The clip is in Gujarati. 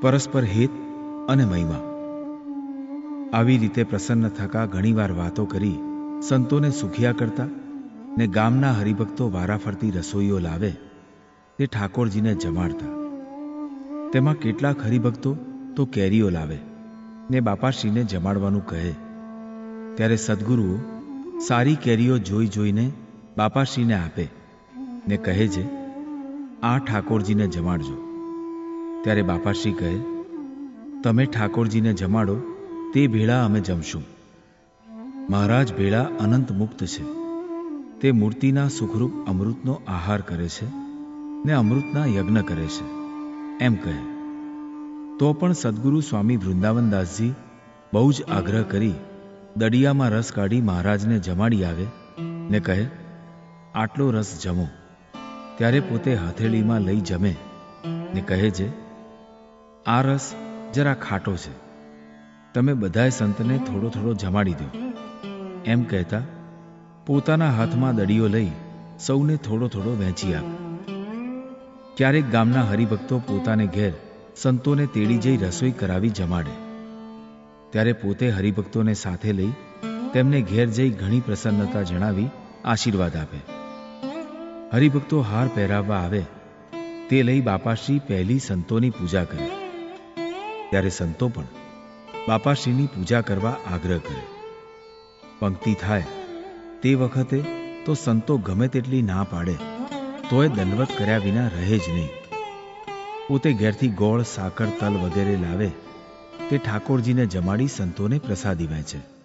પરસ્પર હિત અને મહિમા. આવી રીતે પ્રસન્ન થકા ઘણીવાર વાતો કરી સંતોને સુખિયા કરતા ને ગામના હરિભક્તો વારાફરતી રસોઈઓ લાવે તે ઠાકોરજીને જમાડતા. તેમાં કેટલાક હરિભક્તો તો કેરીઓ લાવે ને બાપાશ્રીને જમાડવાનું કહે. ત્યારે સદ્ગુરુઓ સારી કેરીઓ જોઈ જોઈને બાપાશ્રીને આપે ને કહે છે, આ ઠાકોરજીને જમાડજો. ત્યારે બાપાશ્રી કહે, તમે ઠાકોરજીને જમાડો તે ભેળા અમે જમશું. મહારાજ ભેળા અનંત મુક્ત છે. તે મૂર્તિના સુખરૂપ અમૃતનો આહાર કરે છે ને અમૃતના યજ્ઞ કરે છે એમ કહે. તો પણ સદ્ગુરુ સ્વામી વૃંદાવનદાસજી બહુ જ આગ્રહ કરી દડિયામાં રસ કાઢી મહારાજને જમાડી આવે ને કહે, આટલો રસ જમો. ત્યારે પોતે હથેળીમાં લઈ જમે ને કહે છે, આ રસ જરા ખાટો છે, તમે બધાય સંતને થોડો થોડો જમાડી દો. એમ કહેતા પોતાના હાથમાં દડિયો લઈ સૌને થોડો થોડો વહેંચી આપે. ક્યારેક ગામના હરિભક્તો પોતાને ઘેર સંતોને તેડી જઈ રસોઈ કરાવી જમાડે. ત્યારે પોતે હરિભક્તોને સાથે લઈ તેમને ઘેર જઈ ઘણી પ્રસન્નતા જણાવી આશીર્વાદ આપે. હરિભક્તો હાર પહેરાવવા આવે તે લઈ બાપાશ્રી પહેલી સંતોની પૂજા કરે. ત્યારે સંતો પણ બાપાશ્રીની પૂજા કરવા આગ્રહ કરે. પંક્તિ થાય તે વખતે તો સંતો ગમે તેટલી ના પાડે તોય દંડવત કર્યા વિના રહે જ નહીં. પોતે ઘેરથી ગોળ, સાકર, તલ વગેરે લાવે તે ઠાકોરજીને જમાડી સંતોને પ્રસાદી વહેંચે.